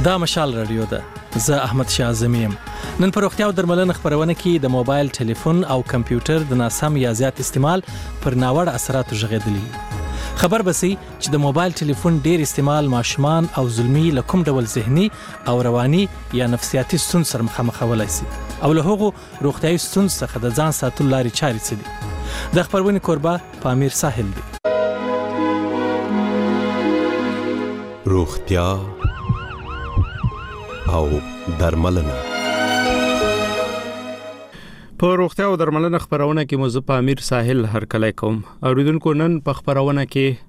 دا مشال رادیو ده. زه احمد شاه اعظمي یم. نن پر روغتیا او درملنه خبرونه کې د موبایل ټلیفون او کمپیوټر د ناسم یا زیات استعمال پر ناوړه اثراتو ژغېدلی. خبر بسي چې د موبایل ټلیفون ډیر استعمال ماشومان او زلمی له کوم ډول ذهني او رواني یا نفسیاتي ستونزو سره مخامخولای شي او له هغو روغتیايي ستونزو څخه د ځان ساتلو لارې چارې څه دي. د خبرونې کوربه پامیر ساحل دی. روغتیا او درملنه. په روغتیا او درملنه خبرونه کې مو زه پامیر ساحل هرکلی کوم. اوریدونکو نن په خبرونه کې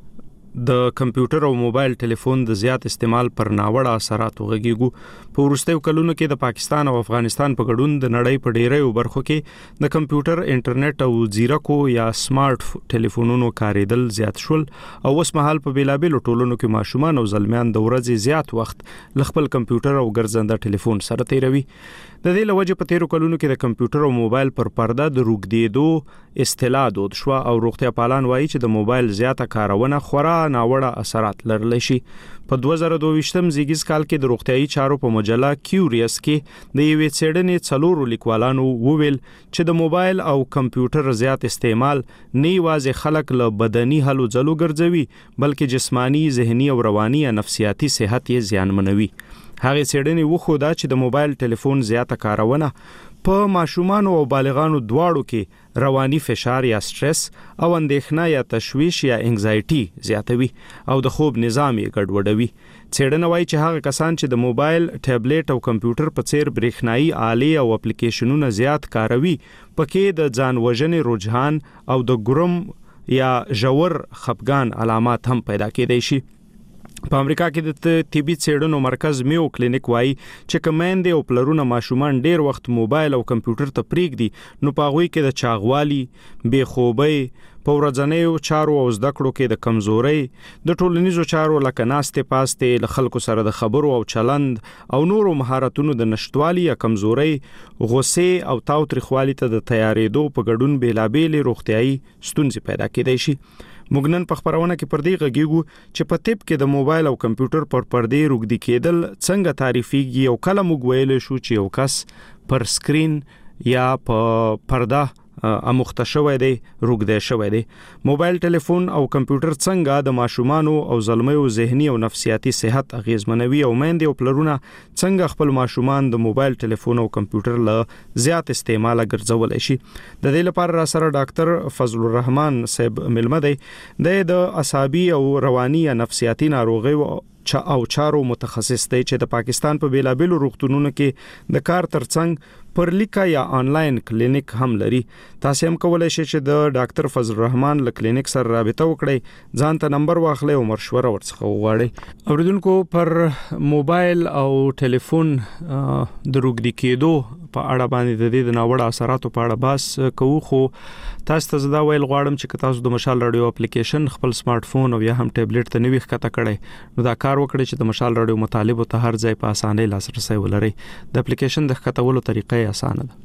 د کمپیوټر او موبایل ټلیفون د زیات استعمال پر ناوړه اثرات وغږیږو. په وروستیو کلونو کې د پاکستان او افغانستان په ګډون د نړۍ په ډیرو برخو کې د کمپیوټر، انټرنیټ او زیرکو یا سمارټ ټلیفونونو کاریدل زیات شول او اوس مهال په بیلابېلو ټولنو کې ماشومان او زلمیان د ورځې زیات وخت ل خپل کمپیوټر او ګرځنده ټلیفون سره تیروي. د دې لوجه په تیرو کلونو کې د کمپیوټر او موبایل پر پرده د روږدېدو اصطلاح دود شو او روغتیا پالان وایي چې د موبایل زیاته کارونه خورا ناوړه اثرات لرلی شي. په 2022م زیږیز کال کې د روغتیايي چارو په مجله کیوریس کې د یوې څېړنې 4 لیکوالانو وویل چې د موبایل او کمپیوټر زیات استعمال نه یوازې خلک له بدني هلو ځلو ګرځوي بلکې جسمانی، ذهني او رواني یا نفسیاتي صحت یې زیانمنوي. هغه څېړنې وښوده چې د موبایل ټلیفون زیاته کارونه په ماشومانو او بالغانو دواړو کې رواني فشار یا سټرس او اندېښنه یا تشویش یا انګزایټي زیاتوي او د خوب نظام یې ګډوډوي. څېړنه وایي چې هغه کسان چې د موبایل، ټابلیټ او کمپیوټر په څیر برېښنایي آلې او اپلیکیشنونه زیات کاروي پکې د ځان وژنې رجحان او د ګرم یا ژور خپګان علامات هم پیدا کېدای شي. په امریکا کې د طبي څېړنو مرکز میو کلینیک وایي چې کمیندې او پلرونه ماشومان ډیر وخت موبایل او کمپیوټر ته پریږدي نو په هغوی کې د چاغوالي، بې خوبۍ، په ورځنیو چارو او زده کړو کې د کمزورۍ، د ټولنیزو چارو لکه ناستې پاستې، له خلکو سره د خبرو او چلند او نورو مهارتونو د نشټوالي یا کمزورۍ، غوسې او تاوتریخوالي ته د تیارېدو په ګډون بیلابېلې روغتیايي ستونزې پیدا کېدای شي. موږ نن په خبرونه کې پر دې غږیږو چې په طب کې د موبایل او کمپیوټر پر پردې روږدي کېدل څنګه تعریفېږي او کله موږ ویلی شو چې یو کس پر سکرین یا په پرده اموخته شوی دی، روږدی شوی دی. موبایل ټلیفون او کمپیوټر څنګه د ماشومانو او زلمیو ذهني او نفسیاتي صحت اغیزمنوي او میندې او پلرونه څنګه خپل ماشومان د موبایل ټلیفون او کمپیوټر له زیات استعماله ګرځولی شي. د دې لپاره را سره ډاکټر فضل الرحمن صاحب ملمه دی. د عصبي او رواني یا نفسیاتي ناروغیو او چارو متخصص دی چې د پاکستان په بیلابېلو روغتونونو کې د کار ترڅنګ پر لیکه یا آنلاین کلینیک هم لري. تاسو هم کولای شئ چې د ډاکټر فضل الرحمن له کلینیک سره رابطه وکړئ، ځان ته نمبر واخلئ او مشوره ورڅخه وغواړئ. اوریدونکو پر موبایل او ټلیفون د روږدي کېدو په اړه باندې د دې د ناوړه اثراتو په اړه بحث کوو، خو تاسو ته زدا ویل غواړم چې تاسو د مشال رادیو اپلیکیشن خپل سمارټ فون او یا هم ټابلیټ ته نوی ښکته کړئ نو دا کار وکړئ چې د مشال رادیو مطالبو ته هر ځای په اسانۍ لاسرسی ولرئ. د اپلیکیشن د ښکتولو طریقه اسانه ده.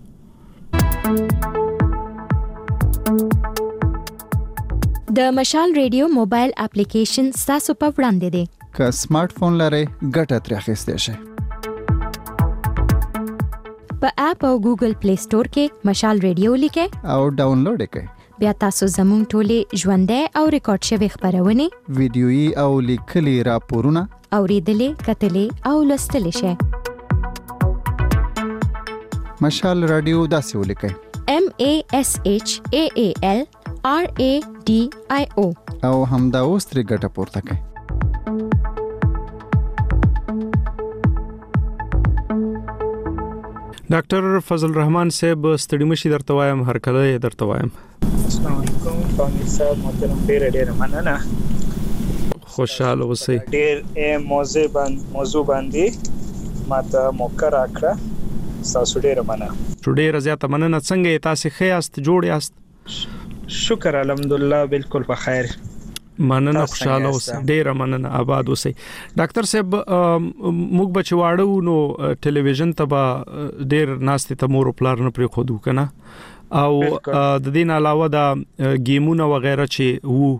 د مشال رادیو موبایل اپلیکیشن تاسو په وړاندې دی. که سمارټ فون لرئ ګټه ترې اخیستی شئ. په اپ او ګوګل پلی سٹور کې مشال رادیو لیکئ او ډاونلوډ کړئ. بیا تاسو زموږ ټولې ژوندۍ او ریکارډ شوي خبرونه، ویډیويي او لیکلي راپورونه اوریدلې، کتلې او لوستلې شئ. مشال رادیو داسې ولیکئ: MASHAAL RADIO او همدا اوس ترې ګټه پورته کړئ. ډاکټر فضل الرحمن صاحب ستړي مشي درته وایم، هرکلی درته وایم. السلام علیکم پامیر صاحب، محترم، ډېر مننه. خوشاله اوسئ. ډېر موضوع باندې ماته موقع راکړه، تاسو ډېر مننه. ډېر زیاته مننه. څنګه تاسو ښه یاست، جوړ یاست؟ شکر الحمدلله بالکل په خیر. مننه، خوشاله اوسئ. ډېر مننه، آباد اوسئ. ډاکټر صاحب موږ بچواړو نو ټلویزیون ته به ډېر ناستې ته مور او پلار نه پرېښودو که نه، او د دې نه علاوه د ګیمونه وغیره چې وو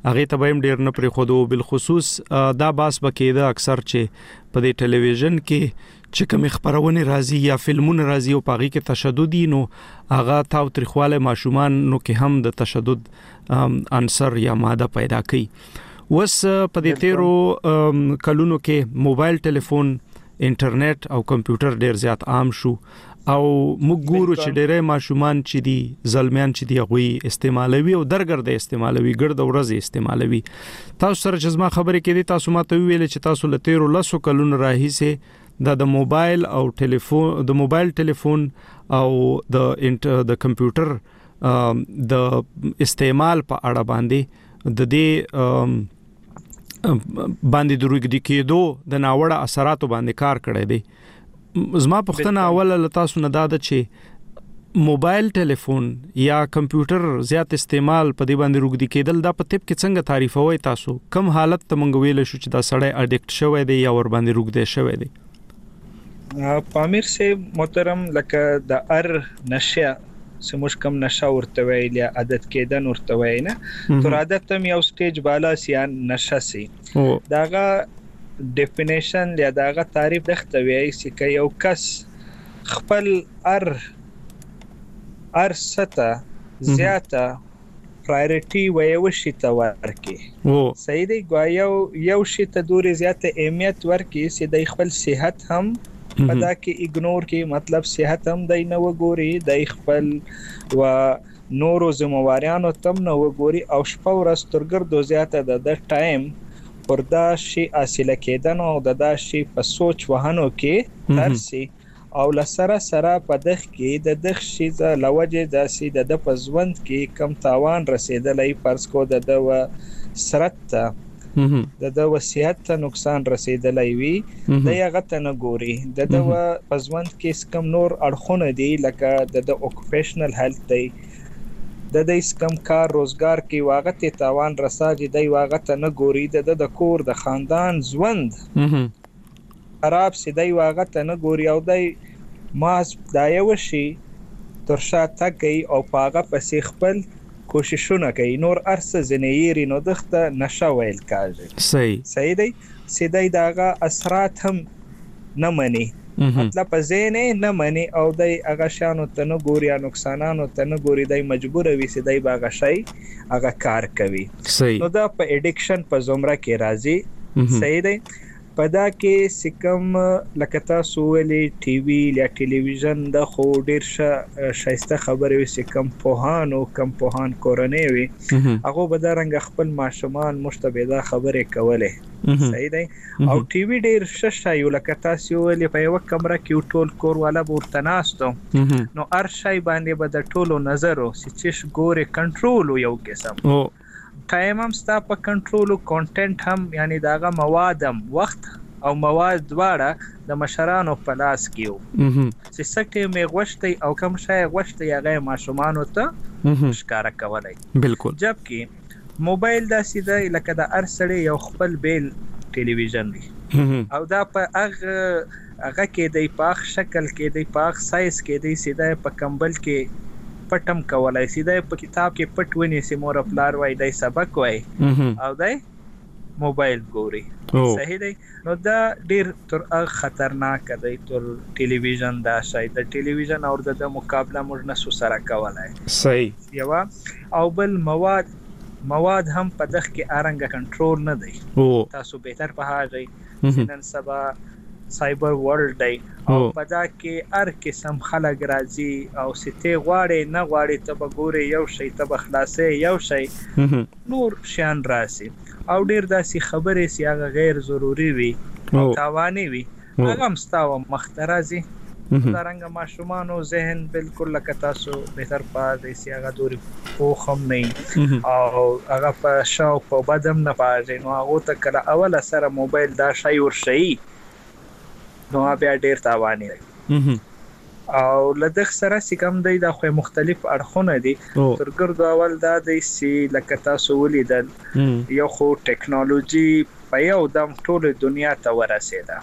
هغه ته هم ډیر نه پرې خودو بل خصوص دا باس بکیده اکثر چې په دې ټلویزیون کې چې کوم خبرونه راځي یا فلمونه راځي او پاغي کې تشدد نو هغه تاو تاریخواله ماشومان نو کې هم د تشدد عنصر یا ماده پیدا کوي. وس په دې تیرو کلونو کې موبایل ټلیفون انټرنیټ او کمپیوټر ډیر زیات عام شو او موږ ګورو چې ډېرې ماشومان چې دي زلمیان چې دی غوي استعمالوي او درګرده استعمالوي ګرد ورځ استعمالوي. تاسو سره چې زما خبرې کې دي تاسو ماته ویل چې تاسو له 13 کلونو راهیسه د موبایل او ټلیفون او د کمپیوټر د استعمال په اړه باندې د دې باندې دروګ کېدو د ناوړه اثراتو باندې کار کړی دی. زما پوښتنه اوله له تاسو نه دا ده چې موبایل ټلیفون یا کمپیوټر زیات استعمال په دې باندې روګ کېدل دا په طب کې څنګه تعریفوي تاسو؟ کوم حالت ته مونږ ویل شو چې دا سړی اډیکټ شوی دی یا ور باندې روګ دی شوی دی؟ پامیر سے محترم لکه د ار نشه سموش کم نشه ورته ویل یا عادت کېدن ورته ویل نه تر عادت هم یو سټیج بالا سیان نشه سي داغه ډیفینیشن یا داغه تعریف دغه وی چې یو کس خپل ار ستا زیاته پرایورټي ویو شي ته ورکی صحیح دی ګویا یو شي ته دوری زیاته اهمیت ورکی چې د خپل صحت هم پدا کې اګنور کې مطلب صحت هم دای نه وګوري د خپل و نورو ذمہواریانو تم نه وګوري او شپه ورځ ترګردو زیاته د ټایم پر دا شی حاصله کېدن او دا شی په سوچ وهانو کې ترسي او لسره سره په دغ کې د دغ شی ز لوجه داسي د پزوند کې کم تاوان رسیدلې فرض کو د و سرت د وصیت ته نقصان رسیدلې وي د هغه ته نه ګوري د پزوند کې کم نور اړخونه دي لکه د اوکوپیشنل هیلث دی د کم کار روزګار کې واغته تاوان رساږي دی واغته نه ګوري د کور د خاندان ژوند خراب سي دی واغته نه ګوري او دی ماس دایو شي ترشا تکي او پاغه پسې خپل کوششونه کوي نور ارسه زنیری نو دغه نشه ویل کاږي صحیح دی سیدای داغه اثرات هم نه مني مطلب زینه نه مني او دای هغه شانو ته نه ګوري نقصانانو ته نه ګوري دای مجبور وي سیدای باغه شي هغه کار کوي نو دا په اډیکشن په زمره کې راځي صحیح دی پدا کې سکم لکه تاسو ولې ټي وي یا ټلویزیون د خو ډیر شایسته خبرې وي سکم کم پوهان کورنۍ وي هغه به دا رنګ خپل ماشومان مشتبه خبرې کوله صحیح دی او ټي وي ډیر شای لکه تاسو ولې په یو کمره کې ټول کور والا ورته ناستو نو هر شای باندې به د ټولو نظر او چې ګوره کنټرول یو قسم ټایم هم ستا په کنټرول او کانټینټ هم یعنی داغه موادم وخت او مواد دواړه د مشرانو په لاس کې وو چې سکه می غوښتي او کم شای غوښتي هغه ماشومان ته ښکارا کولای بالکل جبکې موبایل دا سیده لکه د ارسړې یو خپل بیل ټلویزیون دی او دا په هغه کې د پاخ شکل کې د پاخ سایز کې د سیده په کمبل کې پټم کولای سیده په کتاب کې پټ ونی سي مور خپلار وای دای سبق وای او دای موبایل ګوري صحیح دی نو دا ډیر تر خطرناک دی تر ټلویزیون دا شای د ټلویزیون او د مقابله موږ نه سره کولای صحیح یو او بل مواد هم په دغه کې ارنګ کنټرول نه دی تاسو بهتر په هغه نن سبا سایبر ورلد دی او پدا کې هر قسم خلک راځي او سته غواړي نه غواړي ته وګوري یو شی ته بخلاصې یو شی نور شان راسي او ډیر داسي خبرې سي هغه غیر ضروری وي او تاواني وي هغه مستاو مخترازي ترنګ ماشومانو ذهن بالکل لکه تاسو بهتر پاره سي هغه دوري پوخم نه او هغه په شاو په بدم نه پاره نو هغه ته کله اول سره موبایل دا شی ور شي نو بیا ډیر تاواني او لدغ سره سکم دی دا خو مختلف اړخونه دي ترګردو اول دا د سی لکه تاسو ولیدل یو خو ټیکنالوژي په یو دم ټول دنیا ته ورسېده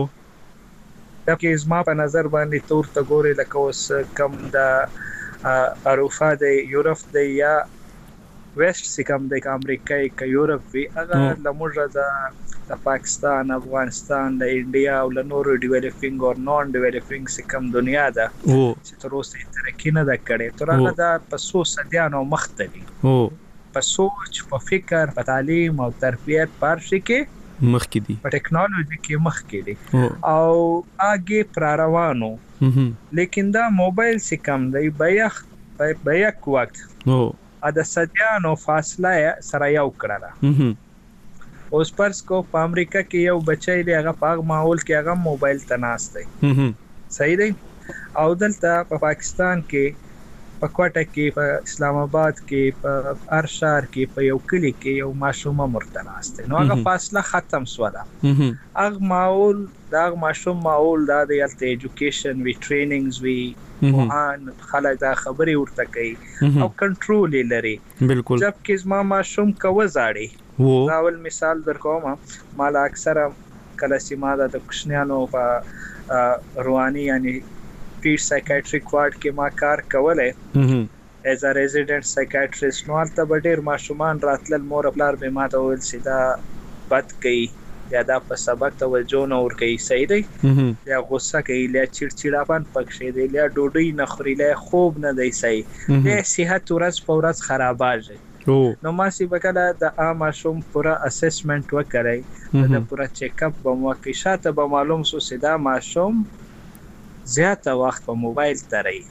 دا کې زما په نظر باندې تور ته ګوري لکه اوس کم د اروپا د یورپ د یا ویسٹ سکم د امریکای ک یورپ وی هغه لموږه د پاکستان افغانستان د انډیا او له نورو ډیولپینګ او نون ډیولپینګ سکم دنیا ده چې تر اوسه ترقی نه ده کړې تر هغه د پسو صدیانو مختلي په سوچ په فکر په تعلیم او تربیت پارشي کې مخکې دي په ټیکنالوژي کې مخکې دي او اگې پر روانو لیکن دا موبایل سکم دی بیاک وخت ا د صدیانو فاصله سره یو کړه اوس پرس کو په امریکا کې یو بچی دی هغه په ماحول کې هغه موبایل تناس دی صحیح دی او دلته په پاکستان کې په کوټه کې په اسلام آباد کې په ارشار کې په یو کلی کې یو ماشومه مرتناس دی نو هغه فاصله ختم سواله هغه ماحول دا ماشوم ماحول دا د ایجوکیشن وی ټریننګز وی وهان خلک دا خبري ورته کوي او کنټرول لري بالکل جبکې زما ماشوم کوه زاړي دا ول مثال درکوم مال اکثر کله سیمه د کوشنیانو په رواني یعنی پیډ سایکیاټریک وارډ کې ما کار کولای ایز ا ریزیډنٹ سایکیاټریست نو البته ډېر ماشومان راتلل مور خپل به ما ته ویل سیدا بد کوي یا دا په سبق توجه نه ور کوي صحیح دی یا غوسه کوي یا چړچړاپن پکښې دی یا ډوډۍ نه خوري لا خوب نه دی صحیح د صحت ورځ په ورځ خراباږي نو ما سی وکړه د عام شوم پورا اسسمنت وکړای د پورا چیک اپ به مو کې شاته به معلوم سو سیدا ما شوم زیاته وخت په موبایل تري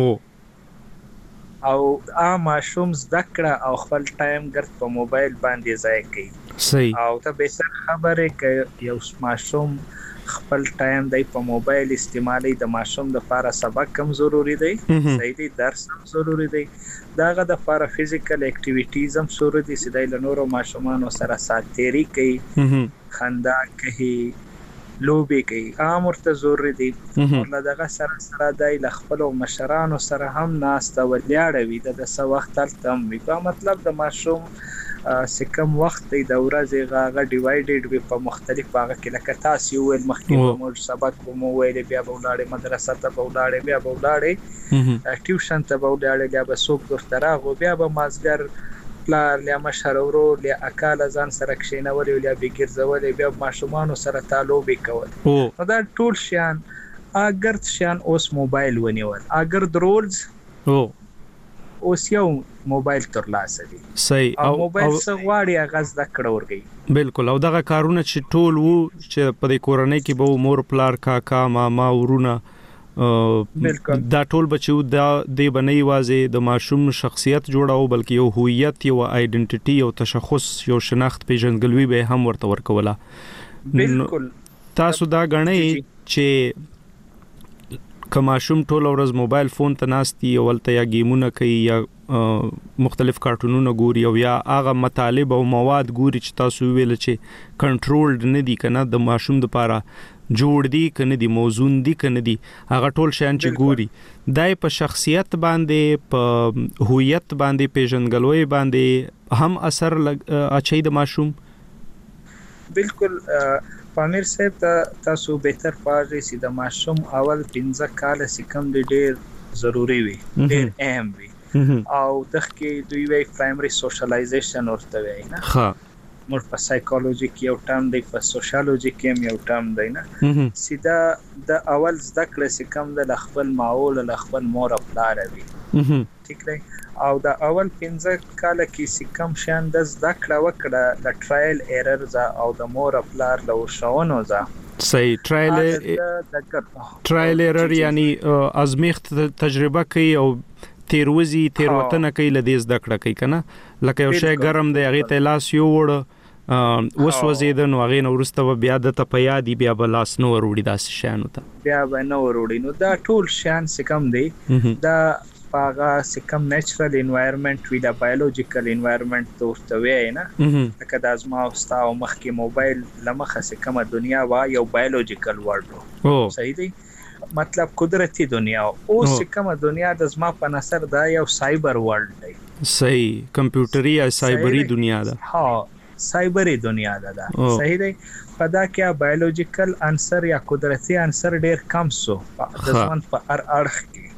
او عام شوم ذکر او خپل ټایم ګرځ په موبایل باندې ځای کوي صحیح او ته به خبره کوي یو ماشوم خپل ټایم دی په موبایل استعمالي د ماشوم د لپاره سبق کم ضروری دی صحیح دی درس هم ضروری دی داغه د لپاره فزیکل اکټیویټیز هم ضروری دي چې د نورو ماشومانو سره ساتيري کوي خندا کوي لوبي کوي عام ورته ضروری دي ورله دغه سره دای ل خپل مشرانو سره هم ناسته ولیاړوي د څه وخت تم وي په مطلب د ماشوم سکم وخت دی د ورځې غاغه ډیوایډډ وي په مختلف هغه کې لکه تاسو ویل مخکې مو سبق مو ویل بیا به ولاړې مدرسې ته به ولاړې بیا به ولاړې ټیوشن ته به ولاړې بیا به څوک درته راغو بیا به مازګر پلار لیا مشر ورو لیا اکال ځان سره کښینول لیا بګرځول بیا ماشومانو سره تعلق وکول نو دا ټول شیان اگر شیان اوس موبایل ونیول اگر درولز اوس یو موبایل تر لاسه دي صحیح او موبایل څخه غواړي غاز د کړورګي بالکل او دغه کارونه چې ټول وو چې په دې کورنۍ کې به مور پلار کاکا ماما ورونه دا ټول بچو دا د بنئ وازه د ماشوم شخصیت جوړاو بلکې یو هویت یو ائیډنټیټي او تشخص یو شناخت پیژندګلوي به هم ورته ورکوله بالکل تاسو دا غنئ چې کماشوم ټول ورځ موبایل فون ته ناشتي او ولته یا گیمونه کوي یا مختلف کارټونونه ګوري او یا هغه مطالب او مواد ګوري چې تاسو ویل چې کنټرولډ نه دي کنه د ماشوم د لپاره جوړ دي کنه دي موزون دي کنه دي هغه ټول شان چې ګوري دای په شخصیت باندې په هویت باندې پیژنګلوي باندې هم اثر اچي د ماشوم بالکل پامیر صاحب تاسو بهتر پاره سي د ماشوم اول 15 کال سکم ډېر ضروری وي ډېر اهم وي او دغه دوی وی پرایمری سوشلایزیشن ورته وي نه ها مور په سایکولوژي کې یو ټرم دی په سوشالوژي کې یو ټرم دی نه سیدا د اول ذکر سکم د خپل ماحول له خپل مور خپل وي ٹھیک دی او د اول 15 کال کې سکم شان د ذکر وکړه د ټرایل ایررز او د مور خپل له شاونو ځا صحیح ټرایل ایرر یعنی ازمیخت تجربه کوي او تیروتنه کوي لدې زده کړه کوي کنه لکه یو شی ګرم دی هغه ته لاس یو وړ وسوځیدن واغې نو ورسته بیا د ته پیادي بیا بلاس نو وروړي داس شانو ته بیا به نو وروړي نو دا ټول شان سکم دی دا پاغه سکم نیچرل انوایرنمنت وی دا بایولوژیکل انوایرنمنت ورته وی نه لکه د ازما او ستا او مخکې موبایل لمخه سکم دنیا وا یو بایولوژیکل ورلد صحیح دی مطلب قدرتی دنیا او سکم دنیا د زما په نظر دا یو سایبر ورلد دی صحیح کمپیوټري یا سایبری دنیا ده ها سایبری دنیا ده صحیح دی پدا کې بایولوژیکل عنصر یا قدرتی عنصر ډیر کم سو د ځوان په اړه کې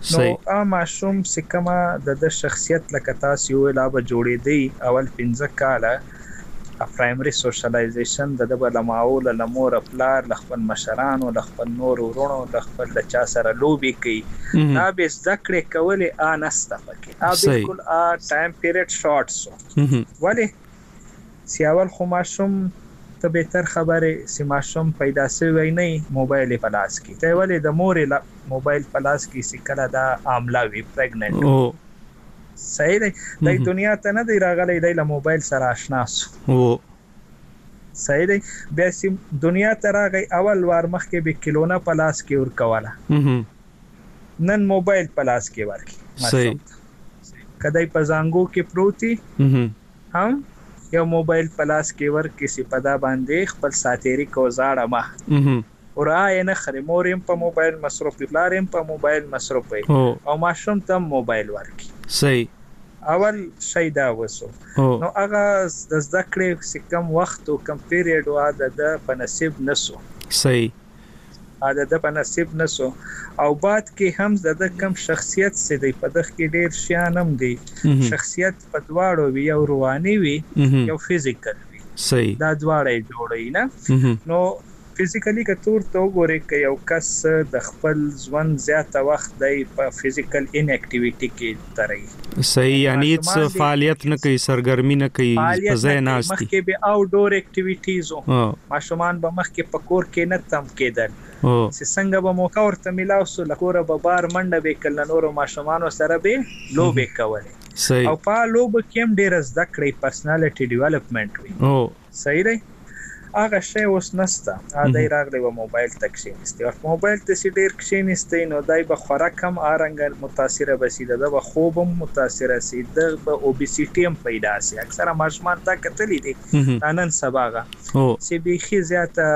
نو ماشوم سکما د شخصیت لکه تاسو ویل به جوړې دی اول 15 کاله پرایمری سوشلایزیشن د علماء له مور خپل خپل مشرانو له خپل نور ورونو له خپل چا سره لوبي کوي دا به ذکر کولې انسته پکې بالکل ټایم پیریډ شارټ سو ولی سیاول خو ماشوم ته به تر خبره سی ماشوم پیدا شوی نه موبایل په لاس کې ته ولی د مور موبایل په لاس کې سی کله دا عامله وی پریګننټ صحیح دی د دنیا ته نه دی راغلی د موبایل سره آشنا سو صحیح دی بیا سیم دنیا ته راغی اول وار مخکې به کلونه پلاس کې ور کوله نن موبایل پلاس کې ورکی صحیح کدی په زنګو کې پروتي هم یو موبایل پلاس کې ور کسی پدا باندې خپل ساتيري کو زاړه ما ورای نه خري مورم په موبایل مصرف پلارم په موبایل مصرف او ماشوم ته موبایل ورکی صحیح اول شي دا وسو نو هغه د ذکر کم وخت او کم پیریډ واده د په نصیب نسو صحیح د په نصیب نسو او بعد کې هم د کم شخصیت سي د په دغه کې ډیر شانم دي شخصیت په دواړو وی او رواني وی یو فزیکل وی صحیح دا دواړه جوړی نه نو فزیکلی کتور ته وګورئ ک یو کس د خپل ژوند زیاته وخت دی په فزیکل ان اکټیویټی کې ترې صحیح یعنی هیڅ فعالیت نه کوي سرګرمی نه کوي په ځای ناشتي مخکې به آوټ ډور اکټیویټیز ماشومان به مخکې پکور کې نه تم کېدل چې څنګه به موقع ورته ملاو سو لکوره به بار منډه به کله نور ماشومان سره به لوبې کولې او په لوب کې هم ډیر زده کړې پرسنالټي ډیولپمنٹ وي صحیح دی هغه شی اوس نسته دای راغلی و موبایل تکشینسته او موبایل ته سي ډیر کښینسته نو دای به خوراک هم ارنګ متاثر بسیده د خوب هم متاثر سي د اوبیسیټي هم پیدا سي اکثره ماشومان تا کتلی دي نن سباغه سي بيخي زیاته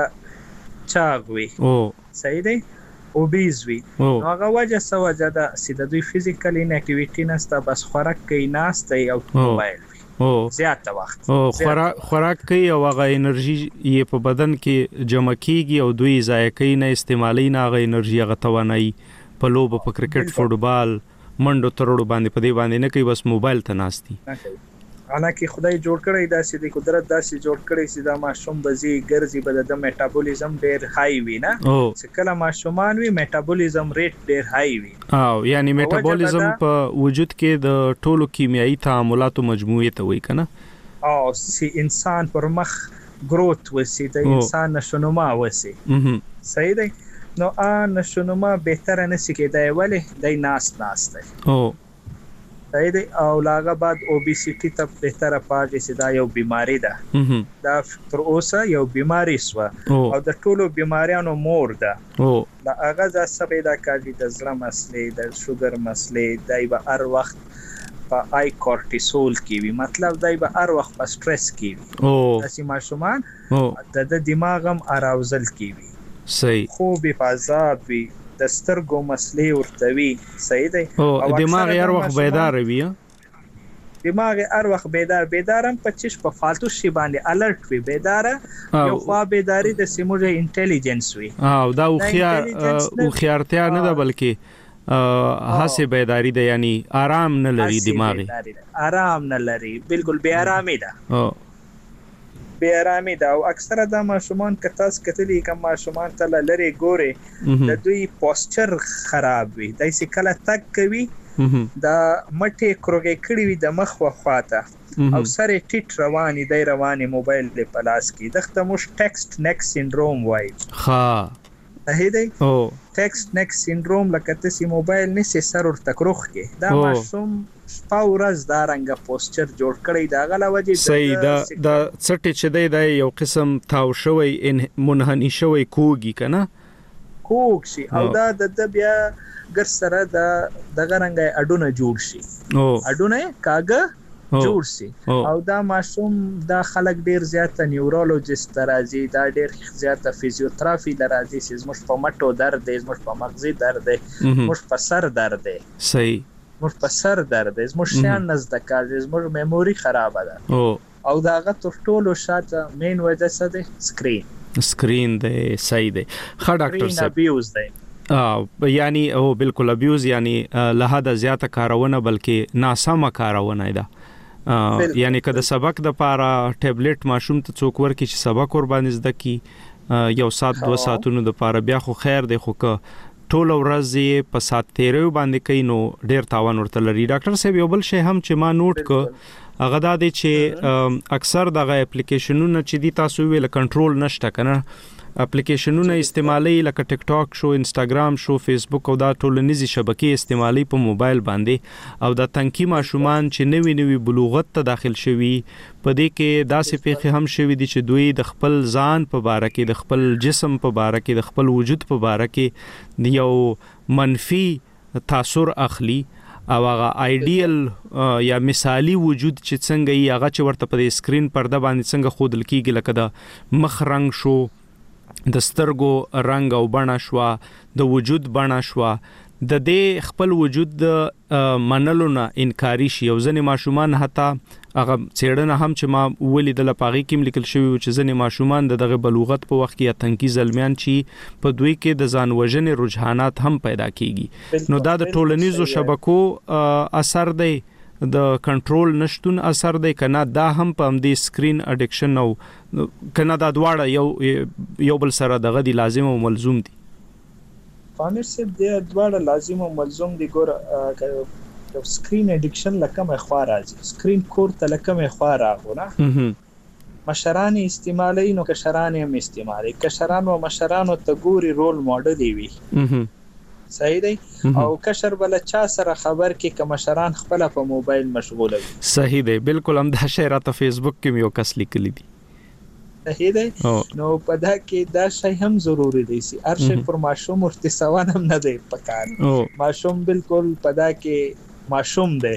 چاغوي صحیح دی اوبیز وي هغه وجه سوجه ده سي د دوی فزیکل ان اکټیویټی نسته بس خوراک کوي ناسته او موبایل زیاته وخت خوراک کوي او هغه انرژي یې په بدن کې جمع کیږي او دوی ضایع کوي نه استعمالي نه هغه انرژي هغه توانایي په لوب په کرکټ فوټبال منډو ترړو باندې په دې باندې نه کوي بس موبایل ته ناشتي حالانکه خدای جوړ کړی دا سي د قدرت داسې جوړ کړی سي دا ماشوم بزي ګرځي بد د میټابولیزم ډیر هاي وي نه چې کله ماشومان وي میټابولیزم ریټ ډیر هاي وي او یعنی میټابولیزم په وجود کې د ټولو کیمیاوي تعاملاتو مجموعه ته وایي کنه او سي انسان پر مخ گروث وسی د انسان نشونما وسی صحیح دی نو نشونما بهتر نه سي کېدای ولې د ناس دی صحیح دی او لاغه بعد اوبیسیټی ته بهتره پاږي چې دا یو بیماری ده دا تر اوسه یو بیماری سو او د ټولو بیماریانو مور ده دا هغه ځکه پیدا کوي د زړه مسلې د شوګر مسلې دای به هر وخت په آی کورټیسول کې وي مطلب دای به هر وخت په سټرس کې وي داسې ماشومان د دماغ هم اراوزل کې وي صحیح خوب په عذاب وي د سترګو مسلې ورته وي صحیح دی او دماغ هر وخت بیدار وي دماغ هر وخت بیدارم په چش په فالتو شی باندې الرټ وي بیدار یو خوا بیداری د سیموجه انټيليجنس وي او دا خيارتیا نه ده بلکې هڅه بیداری ده یعنی آرام نه لري دماغ آرام نه لري بالکل بے آرامي ده بے آرامي ده او اکثره د ماشومان کتاس کتلی کوم ماشومان ته لری ګوري د دوی پوسچر خراب وي دای سې کله تک کوي دا مټه کروګې کړی وي د مخ وخواته او سره ټیټ رواني دی رواني موبایل په پلاس کې دغه موږ ټیکسټ نیک سینډروم وایي صحیح دی ټیکسټ نیک سینډروم لکه تاسو موبایل نشي سر ور تکروخ کې دا ماشوم پاورز دا رنګ پوسچر جوړ کړی دا غلا وجه صحیح دا څټ چې دی یو قسم تاو شوی منحنی شوی کوګي کنه کوګ شي او دا د بیا ګر سره د غرنګ اډونه جوړ شي اډونه کاګه جوړ شي او دا ماشوم دا خلک ډیر زیات نیورولوژیست راځي دا ډیر زیات فزیوتراپي لراځي چې زموږ په مټو درد دی زموږ په مغزي درد دی زموږ په سر درد دی صحیح زموږ په سر درد دی زموږ شیان نزد کار دی زموږ میموري خراب ده او دا غا تر ټولو شاته مین وجه څه دی سکرین دی صحیح دی ښه ډاکټر صاحب ابیوز دی یعنی او بالکل ابیوز یعنی له حد زیاته کارونه بلکې ناسمه کارونه ده یعنی که د سبق د پاره ټابلیټ ماشوم ته څوک ورکړي چې سبق ور باندې زده کی یو سات 2 ساعتونو د پاره بیا خو خیر دی خو که ټول ورځ په سات 13 باندې کوي نو ډیر تاوان ورته لري. ډاکټر صاحب یو بل شی هم چې ما نوٹ ک هغه دا دی چې اکثر دغه اپلیکیشنونه چې دي تاسو ویل کنټرول نشته کنه اپلیکیشنونه استعمالي لکه ټیک ټاک شو انستګرام شو فیسبوک او دا ټولنیزي شبکې استعمالي په موبایل باندې او د تنکی ماشومان چې نوي بلوغت ته داخل شوي په دې کې داسې پیښې هم شوي دي چې دوی د خپل ځان په باره کې د خپل جسم په باره کې د خپل وجود په باره کې یو منفي تاثر اخلي او هغه آیډیل یا مثالی وجود چې څنګه یې هغه چې ورته په سکرین پرده باندې څنګه خودل کیږي لکه د مخ رنگ شو د سترګو رنگ او بڼه شو د وجود بڼه شو د دې خپل وجود د منلو نه انکاری شي او ځنې ماشومان حتی هغه څېړنه هم چې ما ولیدل پاغي کې لیکل شوی چې ځنې ماشومان دغه بلوغت په وخت کې یا تنکی زلمیان چې په دوی کې د ځان وژنې رجحانات هم پیدا کیږي نو دا د ټولنیزو شبکو اثر دی د کنټرول نشټون اثر دی کنه دا هم په همدې سکرین اډیکشن او کنه دا دواړه یو بل سره دغه دی لازم او ملزوم دي. پامیر صاحب د دواړه لازم او ملزوم دي. ګور د سکرین اډیکشن لکه مې خوا راځي سکرین کور ته لکه مې خوا راغونه مشران استعمالي نو کشران هم استعمالي کشران او مشران ته ګوري رول ماډل وي صحیح دی او کشر بل چا سره خبر کې کوم مشران خپل په موبایل مشغوله وي صحیح دی بالکل هم دا شی راته فیسبوک کې یو کس لیکلی دی صحیح دی نو په دا کې دا شی هم ضروری دی چې هر شی پر ماشوم ورته سوان هم نه دی پکار ماشوم بالکل په دا کې معصوم دی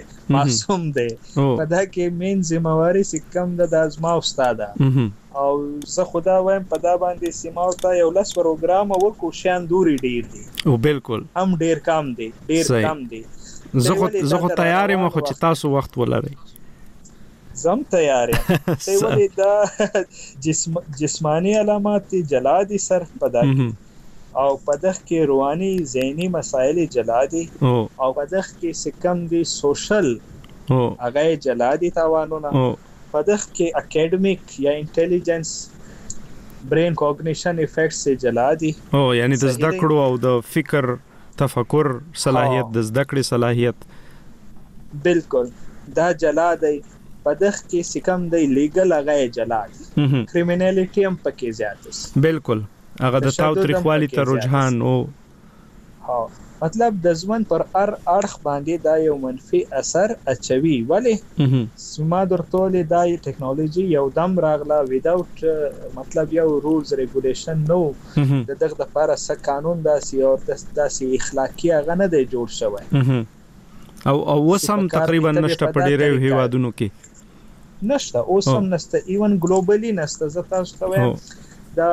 په دا کې مین ذمہواری سکم د ازما استاد او زه خدا وایم په دا باندې سیماو ته یو لس پروګرام وکړو شان دوري ډیر دي او بالکل هم ډیر کم دي زه خو تیار یم خو چې تاسو وخت ولرئ زم تیار یم ته ولې دا جسمانی علامات جلا دي سر په دا او په دغه کې رواني ذهني مسایل جلا دي او په دغه کې سکم دي سوشل هغه جلا دي تاوانونه په دغه کې اکیډمیک یا انټيليجنس برین کوګنیشن افیکټس سے جلا دي یعنی د زده کړو او د فکر تفکر صلاحیت د زده کړې صلاحیت بالکل دا جلا دی په دغه کې سکم دی لیګل هغه جلا دي کریمینالیټي هم پکې زیات دي بالکل هغه د تاوتریخوالي ته رجحان او مطلب د ځوان پر اړخ باندې دا یو منفي اثر اچوي ولی سما درتولې دا ټیکنالوژي یو دم راغله ویداوت مطلب یو رولز ریګولیشن نو دغه د لپاره څه قانون داسي او داسي اخلاقی هغه نه دی جوړ شوی او وسم تقریبا نشته په ډیرو هیوادونو کې نشته اوسم نشته ایون ګلوبلی نشته زه تاسو ته وایم دا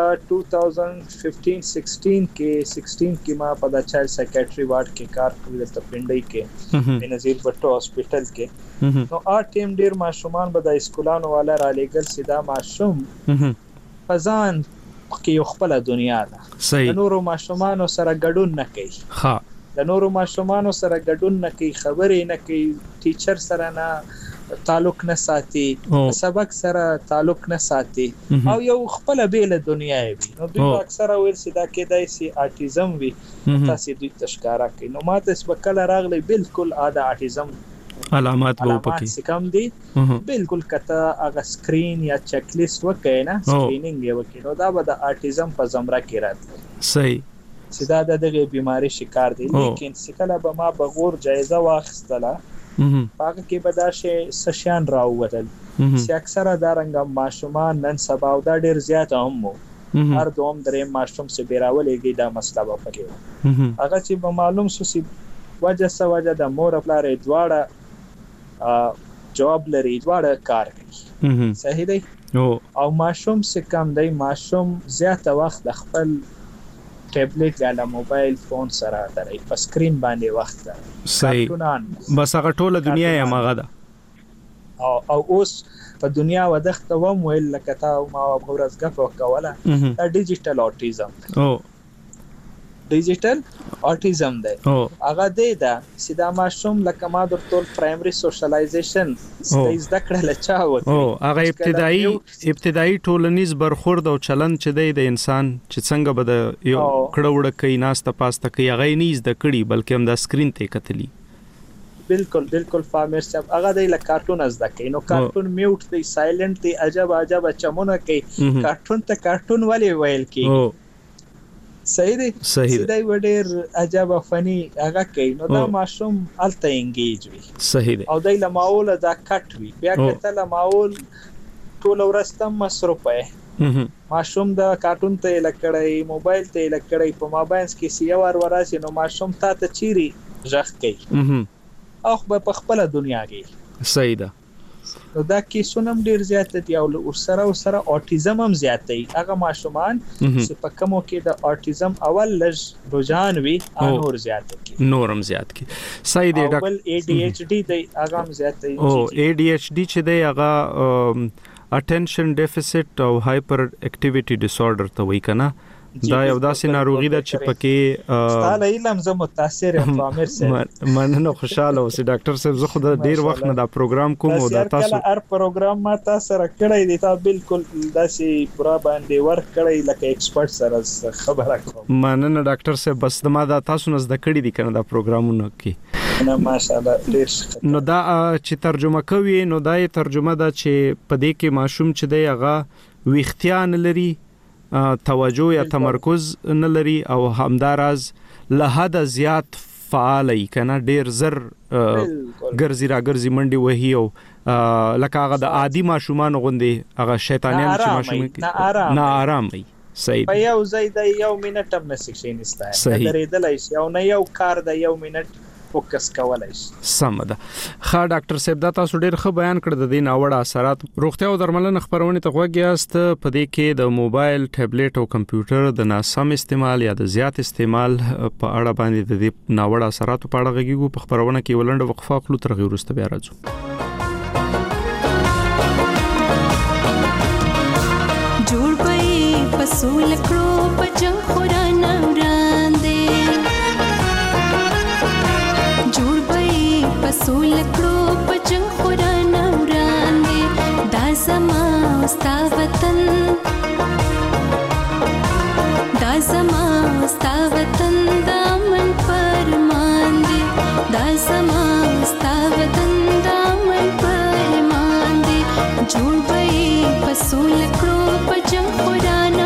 2015-16 کې ما په د چایلډ سایکیاټری وارډ کې کار کړی د پندای کې بنظیر بټو هاسپټل کې نو ټیم ډیر ماشومان به د اسکولانو والا را لېګل سیدا ماشوم فزان کې یو خپل دنیا ده د نورو ماشومان سره ګډون نه کوي د نورو ماشومان سره ګډون نه کوي خبرې نه کوي ټیچر سره نه تعلق نه ساتي سبق سره تعلق نه ساتي او یو خپل بیل دنیا وي نو دوی اکثره ویل سیدا کېدای سي اټیزم وي تاسو دوی تشکارا کوي نو ماته سبکل راغلی بالکل ادا اټیزم علامات وو پکې کم دي بالکل کته هغه سکرین یا چیک لیست وکړي نه سکرینینګ یې وکړي نو دا به د اټیزم په زمره کې راځي صحیح سیدا دغه بیماری شکار دي لیکن سکله به ما بغور جایزه واخستله پاکه کې بداشه سشان راووتل چې اکثره دا رنګ ماشومان نن سبا او دا ډیر زیات هم هر دوم درې ماشوم سه بیراولېږي دا مسله پکې هغه چې به معلوم شو چې وجه د مور خپل دواړه جواب لري دواړه کار کوي صحیح دی او ماشوم سه کم دی ماشوم زیات وخت د خپل ټابلیټ یا موبایل فون سره درې په سکرین باندې وخت ده صحیح بس هغه ټوله دنیا یې ماغه ده او اوس په دنیا ودخته وم ویل لکه تا ما ورځ غف وکوله دا ډیجیټل اوټیزم ډیجیټل اوټیزم دی هغه دی دا سیدا ماشوم لکه ما درته پرایمري سوشلایزیشن زده کړل چا وته هغه ابتدایي ټولنیز برخورد او چلند چې دی د انسان چې څنګه به د یو کړهوړه کوي ناسته پاسته کوي هغه نه زده کړي بلکې هم د سکرین ته کتلی بالکل فامر صاحب هغه د کارټون زده کوي نو کارټون میوټ دی سایلنت دی عجب چمونه کوي کارټون ته کارټون ولی ویل کی صحیح دی وړر عجب فنی هغه کوي نو دا ماشوم الته انګیج وي صحیح دی او دای له ماول دا کټ وي بیا کته له ماول ټول ورستم مصرف وي ماشوم دا کارټون ته لکړی موبایل ته لکړی په ماباینس کې سیوار وراسي نو ماشوم ته چیري ژغ کوي او په خپل دنیا کې صحیح ده نو دا کیسونه ډیر زیات دي او سره اوټیزم هم زیات دی هغه ماشومان چې په کومو کې د اوټیزم اول لږ رجحان وي نور زیات کی نورم زیات کی صحیح دی ډاکټر ADHD دی هغه هم زیات دی او ADHD چې دی هغه attention deficit او hyper activity disorder ته وایي کنه دا یو داسې ناروغي ده چې پکې ستاله علم زه متاثر یم فامر صاحب مننه خوشاله اوسې ډاکټر صاحب زه خو د ډیر وخت نه دا پروګرام کوم او دا تاسو هر پروګرام ما تاسو سره کړی دی تا بالکل داسې پورا باندې ورک کړی لکه ایکسپرت سره خبره کوم مننه ډاکټر صاحب بس ما دا تاسو نه زده کړی دي کنه دا پروګرامونه کې نه ماشاءالله ډیر نو دا چې ترجمه کوي نو دا ترجمه ده چې په دې کې ماشوم چې دی هغه ویختیان لري توجه یا تمرکز نه لري او همداراز له حد زیات فعال ای کنه ډیر زر ګرځي راګرځي منډي وهي او لکه هغه د عادي ماشومان غوندي هغه شیطانیان چې ماشوم نه آرام وي صحیح په یو ځای د یو منټ هم نشي نشته درېدلای شي او نه یو کار د یو منټ فوکس کولای شي سم ده ښه ډاکټر صاحب دا تاسو ډیر ښه بیان کړ د دې ناوړه اثرات روغتیا او درملنه خبرونه ته غوږیاست په دې کې د موبایل ټابلیټ او کمپیوټر د ناسم استعمال یا د زیات استعمال په اړه باندې د دې ناوړه اثرات په اړه غږیږو په خبرونه کې ولنډ وقفه خپل تر غوښته بیا راځو جوړ پي پسول کړو پجن خورانه وړاندې پسول کړو پجن خورانه وړاندې دا زما ستا وطن دا زما ستا وطن دا من پرمان دی دا زما ستا وطن دا من پرمان دی جوړ به پسول کړو پجن خورانه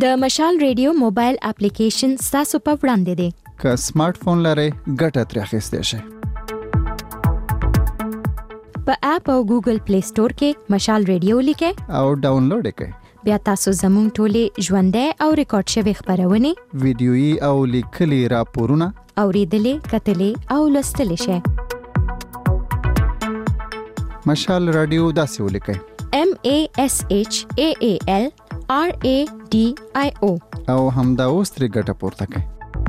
د مشال ریډیو موبایل اپلیکیشن تاسو په وړاندې دی. که سمارټ فون لرئ ګټه ترې اخیستی شئ. په اپ او ګوګل پلی سٹور کې مشال ریډیو لیکئ او ډاونلوډ یې کړئ. بیا تاسو زموږ ټولې ژوندۍ او ریکارډ شوي خپرونې، ویډیويي او لیکلي راپورونه اوریدلې، کتلې او لوستلې شئ. مشال رادیو داسې ولیکئ: MASHAALRADIO او همدا اوس ترې ګټه پورته کړئ.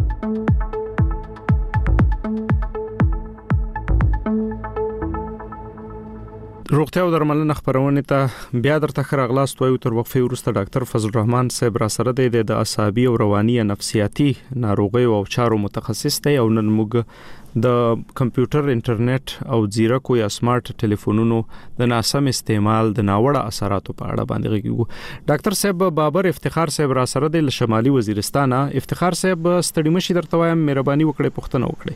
روغتیا او درملنه خبرونه ته بیا درته خراغلاست وایو. تر وقفه وروسته ډاکټر فضل الرحمن صاحب را سره دی د اعصابي او رواني نفسیاتي ناروغیو او چارو متخصص دی او نن موږ د کمپیوټر، انټرنیټ او زیرکو یا سمارټ ټلیفونونو د ناسم استعمال د ناوړه اثراتو په اړه باندې غږیږو. ډاکټر صاحب بابر افتخار صاحب را سره دی له شمالي وزیرستان. افتخار صاحب ستړي مشي درته وایم، مهرباني وکړئ پوښتنه وکړئ.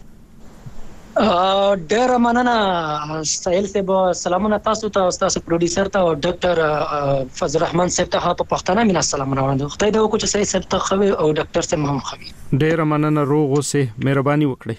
ډیر مننه سهیل صاحب. سلامونه تاسو ته او تاسو پروډوسر ته او ډاکټر فضل الرحمن صاحب ته په پښتنه مینا سلامونه وړاندې. خدای دې وکړي چې سهیل صاحب ته خوي او ډاکټر صاحب هم خوي. ډیر مننه، روغ اوسئ، مهرباني وکړئ.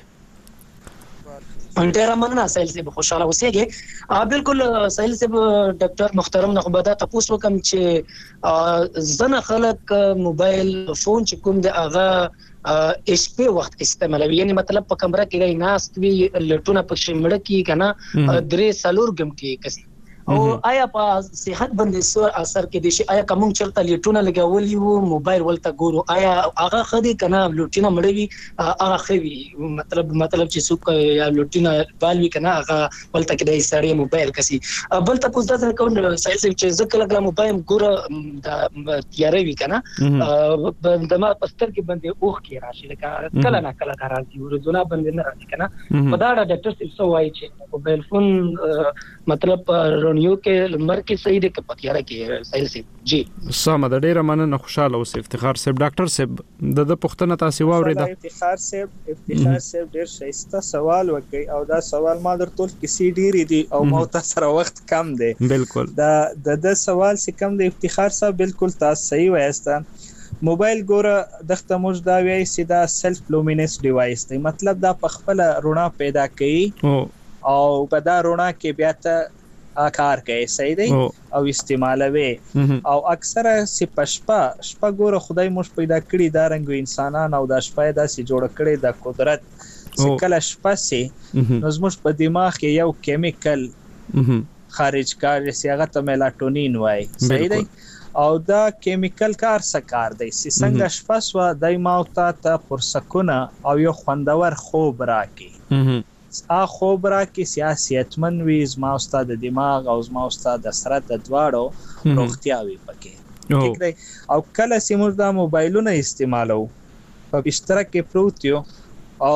ډیر مننه سهیل صاحب، خوشاله اوسئ. بالکل سهیل صاحب، ډاکټر محترم نه خبره تاسو وکم چې زنه خلک موبایل فون چې کوم د هغه HP وخت استعمالوي، یعنی مطلب په کمره کې غي ناست وی لټونه په شمړه کې کنه 3-4 غم کې کسي او آیا په صحت باندې څه اثر کې دي؟ آیا کوم چرته لټونه لګولي وو موبایل ولته ګورو، آیا هغه خدي کنه لټونه مړوي هغه خوي مطلب چې څوک یا لټونه بالوي کنه هغه ولته کې د سړی موبایل کسي بل ته پوښتنه کوم سایل چې ځکه لګلا موبایل ګوره د تیاروي کنه د ما پستر کې باندې اوخ کې راشي لکه کله نه کله راځي ورځونه باندې نه راځي کنه په دا ډاکټر څه وایي چې موبایل فون مطلب رونیو کې لمر کې صحیح دی که پتیاره کې سایل صاحب جی سم د ډیره مننه خوشاله اوسئ. افتخار صاحب ډاکټر صاحب د پښتنه تاسو واورید. افتخار صاحب ډیر ښایسته سوال وکړي او دا سوال ما درته کې ډیری دي او مو تاسو سره وخت کم دی. بالکل د سوال څخه کم دی افتخار صاحب، بالکل تاسو صحیح وایست. موبایل ګوره دغه موږ دا وایي چې دا سلف لومینس ډیوایس دی، مطلب دا په خپل رڼا پیدا کوي او په دا رڼا کې بیا ته کار کوي، صحیح دی او استعمالوي او اکثره شپه ګوره خدای موږ پیدا کړی دا رنګ انسانان او دا شپه داسې جوړ کړی د قدرت کله شپه سي نو زموږ په دماغ کې یو کیمیکل خارج کاری چې هغه ته میلاټونین وایي، صحیح دی او دا کیمیکل کار دی چې څنګه شپه سو دای ماوته ته پرسکونه او یو خوندور خوب راکې خوب راکې سیاستمن وي زما استاد د دماغ او زما استاد د سره د دواړو روغتیا وي پکې ٹھیک دی. او کله چې موږ دا موبایلونه استعمالو په بستر کې پروت یو او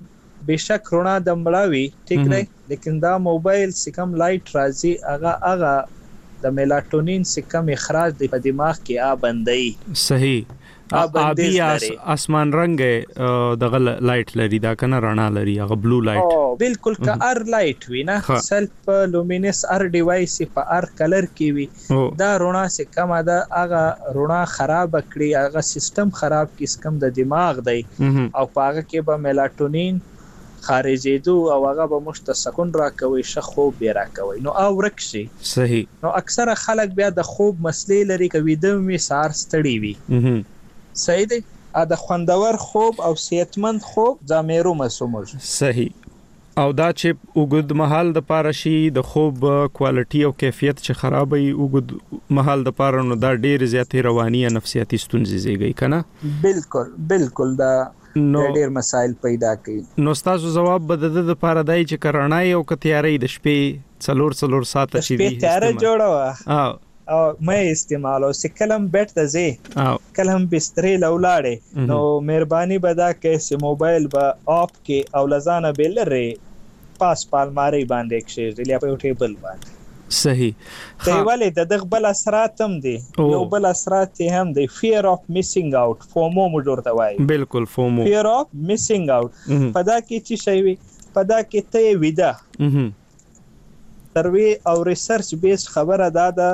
بشک رڼا د مړاوي ٹھیک دی، لیکن دا موبایل چې کوم لایټ راځي هغه د میلاټونین چې کوم اخراج دی په دماغ کې بندي صحیح آبی آسمان رنگ دغه لایټ لري دا کنه رڼا لري هغه بلو لایټ بالکل کا ار لایټ وینا سلف لومینس ار ډیوایس په ار کلر کې وي دا رڼا چې کومه ده هغه رڼا خراب کړي هغه سیستم خراب کیس کم د دماغ دی او پاغه کې به میلاټونین خارجېدو او هغه به مشتسکون راکوي خوب به راکوي نو او ورکشي صحیح. نو اکثره خلک بیا د خوب مسلې لري کوي د می سار ستړي وي صحیح دی د خوندور خوب او صحتمند خوب ځامېرو مسومج صحیح. او دا چې وګد محل د پاره شي د خوب کوالټي او کیفیت چې خرابوي وګد محل د پاره نو دا ډېر زیاتې رواني او نفسیاتي ستونزې زیږي کنه. بالکل دا ډېر مسائل پیدا کوي. نو تاسو جواب بده د پاره دای چې کرانای او کتیاري د شپې څلور ساعت چې دی تیار جوړه او مې استعمالو سکلم بیٹ ته زی کلم بسترې لولاړې نو مهرباني بدا کې چې موبایل با اپ کې او لزانه بلره پاس پالماري باندې کې لیا په ټیبل باندې صحیح. دیواله د دغه بل اثرات هم دي یو بل اثرات هم دي fear of missing out فومو مجورته وای بالکل فومو fear of missing out پدا کې چې شي وي پدا کې ته ودا سروي او ریسرچ بیس خبره ده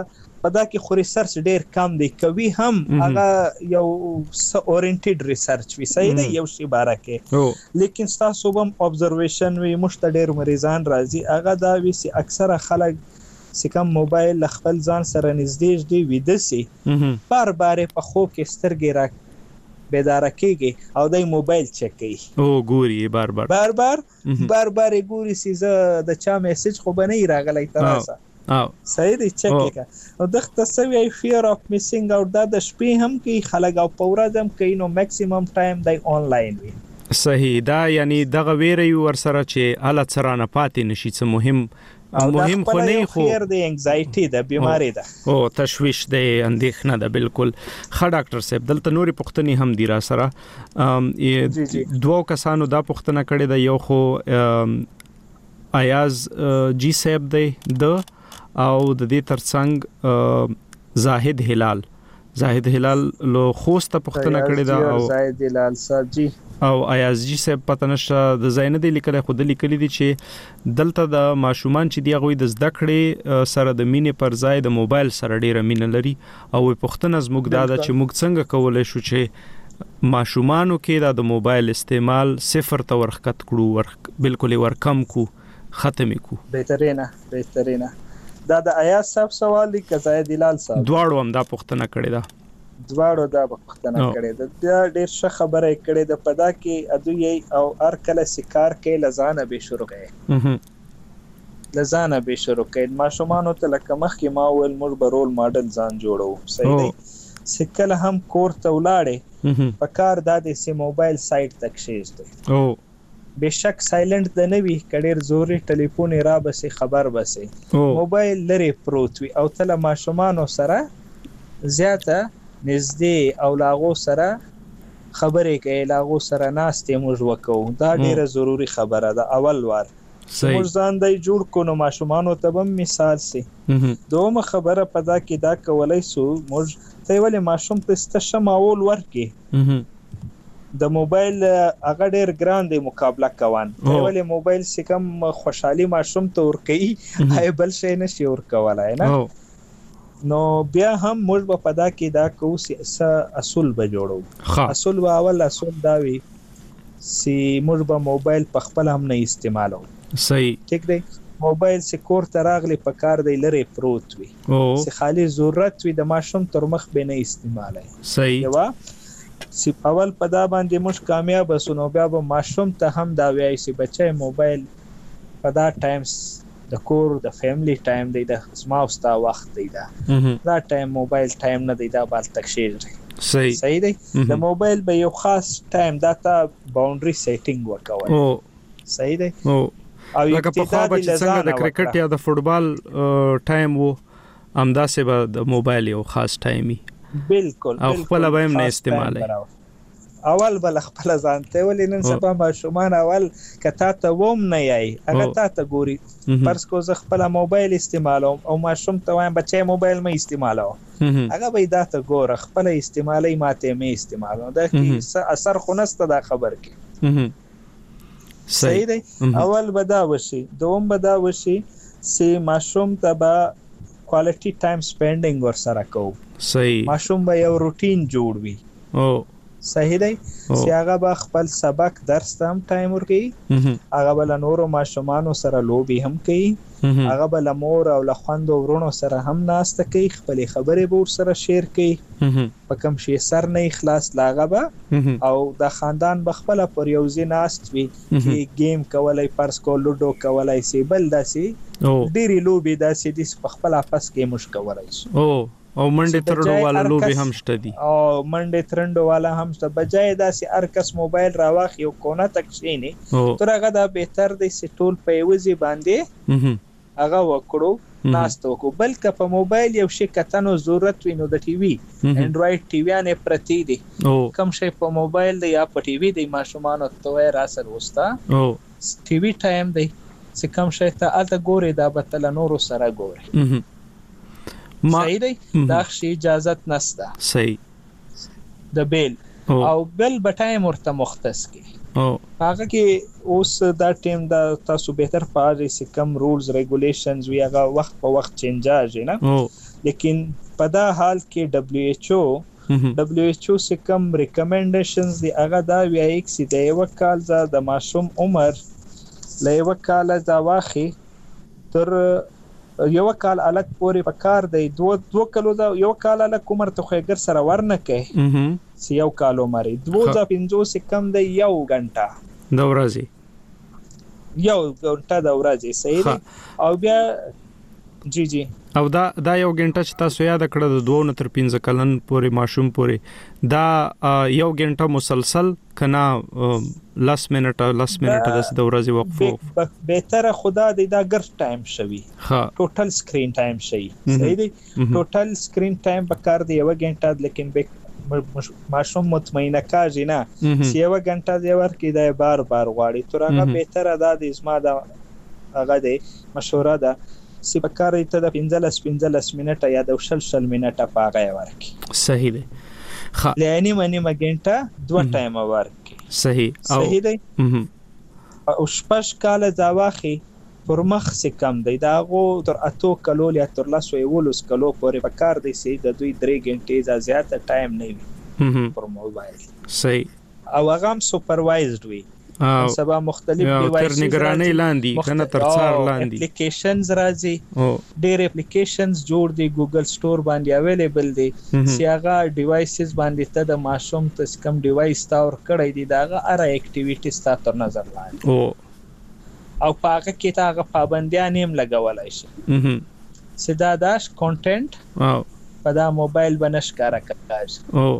پدا کې خو ریسرچ ډیر کم دی کوي هم هغه یو اورینټډ ریسرچ وی صحیح دی یو شی باره کې لیکن تاسو هم ابزرویشن وی مشت ډیر مریضان راځي هغه دا وی سي اکثره خلک سکم موبایل خپل ځان سره نږدې دی ویده سي بار بار په خوب کې سترګې را بیدار کېږي او دای موبایل چک کوي ګوري بار بار ګوري سي زه د چا میسج خو بنې راغلی تراسه صحیح دی چک کا او دغه تسوی فیر اف میسینګ او د شپې هم کې خلک او پورا دم کوي نو میکسیمم ټایم دی آنلاین وي صحیح دا یعنی دغه ویری ور سره چې اله سرانه پاتې نشي څه مهم خو نه خو فیر دی انگزایټي د بیماری ده او تشویش دی اندېښنه ده بالکل ښه ډاکټر صاحب دلته نوري پوښتنې هم دی را سره دوه کسانو دا پوښتنه کړې ده یو خو ایاز جی صاحب دی د او د دې ترڅنګ زاهد هلال لو خوسته پښتنه کړی دا او زاهد هلال صاحب جی او ایاز جی صاحب پته نشه د زاینه دی لیکل خو د لیکل دي چې دلته د ماشومان چې دی غوي د زده کړې سره د مینې پر ځای د موبایل سره ډیره مینه لري او پښتنه زموږ دا چې موږ څنګه کولای شو چې ماشومانو کې د موبایل استعمال صفر ته ورخت کړو بالکل ورکم کو ختم کو بهترینه دا د ایاز صاحب سوال دی که زاهد هلال صاحب دواړو هم دا پوښتنه کړې ده دا ډېر ښه خبره کړې ده په دا کې ادوی او هر کله سکار کې لزانه به شروع کړي ماشومانو ته لکه مخکې ما ویل موږ به رول ماډل ځان جوړو صحیح دی سکل هم کور ته ولاړې په کار دا د سی موبایل سایت تک شیز دی بشک سایلنت د نوی کډیر زوري ټلیفون را بسې خبر بسې موبایل لري پروت وي او تل ماشومان سره زیاته نږدې او لاغو سره خبرې کوي لاغو سره ناستې موږ وکړو دا ډیره ضروری خبره ده اول وار موږ ځان دی جوړ کو نو ماشومان ته به مثال سي دومره خبره پدا کې دا کولای سو موږ ته ولې ماشوم ته استشماول ورکې د موبایل هغه ډیر ګران دی مقابله کوان ولې موبایل سکم خوشحالي ماشوم ته ور کوي هاي بل شي نشي ور کولای نه نو بیا هم موږ په پدا کې دا کو سي اصول به جوړو اصول اول دا وی سي موږ به موبایل په خپل هم نه استعمالو صحیح ټیک دی موبایل سي کور ته راغلي په کار دی لري پروت وي سي خالي ضرورت وي د ماشوم تر مخ به نه استعمالای صحیح سی اول پدا باندې مش کامیاب وسونو بیا به ماشوم ته هم دا وایي چې بچي موبایل پدا ټایمز د کور د فیملی ټایم دی د سماوستا وخت دی دا ټایم موبایل ټایم نه دی دا بل تکشیر دی صحیح دی د موبایل به یو خاص ټایم دا ته باونډري سیټینګ وکوي صحیح دی او لکه په خوا به څنګه د کرکټ یا د فوټبال ټایم وو همداسې به د موبایل یو خاص ټایمي بالکل او خپل به هم نه استعمالي اول بل خپل ځانته ولې نن سبا ماشومان اول کته ته ووم نه یای هغه ته ګوري پرس کو ز خپل موبایل استعمالوم او ماشوم ته وایم بچي موبایل مې استعمالو هغه به دا ته ګور خپل استعمالي ماته مې استعمالو دا کی اثر خو نسته دا خبر کې صحیح دی اول بدا وشي دوم بدا وشي سي ماشوم ته با کوالټي ټایم سپینډینګ ور سره کو صحیح ماشوم به یو روټین جوړ وي صحیح دی چې هغه به خپل سبق درس ته هم ټایم ورکړي هغه به نورو ماشومانو سره لوبي هم کوي هغه به مور او خويندو ورونو سره هم ناسته کوي خپل خبرې به ور سره شیر کوي په کوم شي سر نه اخلاص لاغه به او د خاندان بخپل پر یو ځای ناست وي چې گیم کولای پرس کو لوډو کولای سي بل داسي ډيري لوبي داسي د خپل اپس کې مشکورای شي او منډه ترندو والا لوبي هم شته دي او منډه ترندو والا هم شته بجای داسې هر کس موبایل راواخ یو کونه تک شینی تر هغه دا بهتر دی چې ټول په یوځي باندې هغه وکړو ناستو کو بلکې په موبایل یو شي کتنو ضرورت وینو د ټي وي انډراید ټي وي نه پرتی دي کم شي په موبایل دی یا په ټي وي دی ماشومان ته را سر وستا ټي وي ټایم دی چې کم شي ته الته ګوري دا بتل نورو سره ګوري صحیح دی دا شی اجازت نسته صحیح د بیل او بل ټایم ورته مختص کی هغه کې اوس دا ټیم دا تاسو بهتر پاره چې کم رولز ریګولیشنز وی هغه وخت په وخت چینجاج نه لیکن په دا حال کې WHO سے کم ریکمنډیشنز دی هغه دا وایي چې د یو کال د ماشوم عمر له یو کال دا واخی تر یو کال الک پورې په کار دی 2 کلو دا یو کال الک عمر ته خېګر سره ورنه کوي سی یو کال عمر 2.50 کم دی یو غنټه د ورځې د ورځې صحیح دی او بیا جی او دا یو غنټه چې تاسو یاد کړه د 2 تر 15 کلن پورې ماشوم پورې دا یو غنټه مسلسل کنا 10 منټه د ورځې وقفه بهتره خدا دې دا ګر ټایم شوی ټوټل سکرین ټایم شي صحیح دی ټوټل سکرین ټایم په کار دی یو غنټه لیکن ماشوم مطمئنه کاږي نه سی یو غنټه دی ورکې دا بار غواړي تر هغه بهتره دا د اسما دا هغه دی مشوره ده سی په کار ته د 15 منټه یا د 20 منټه پاغه ورکی صحیح دی لانی منی مګنټه 2 ټایم ورکی صحیح دی او شپږ کال دا واخی پر مخ سي کم دی دا غو تر اتو کلو یا تر لاسو یولس کلو پورې په کار دی سي د دوی 3 غنټې زیاته ټایم نه وي پر موبایل صحیح او هغه هم سپروایزډ وي سبا مختلف ډیوایسز نگرانی لاندې کنه تر څار لاندې اپلیکیشنز راځي ډېر اپلیکیشنز جوړ دي ګوګل سٹور باندې اویلیبل دي سیاغه ډیوایسز باندې ته د ماشوم ته کم ډیوایس تا ور کړی دي داغه اره اکټیویټیز تا تر نظر لاندې او پاګه کې تا هغه پابندیان هم لګولای شي سدا داش کانټینټ په دا موبایل باندې ښکارا کوي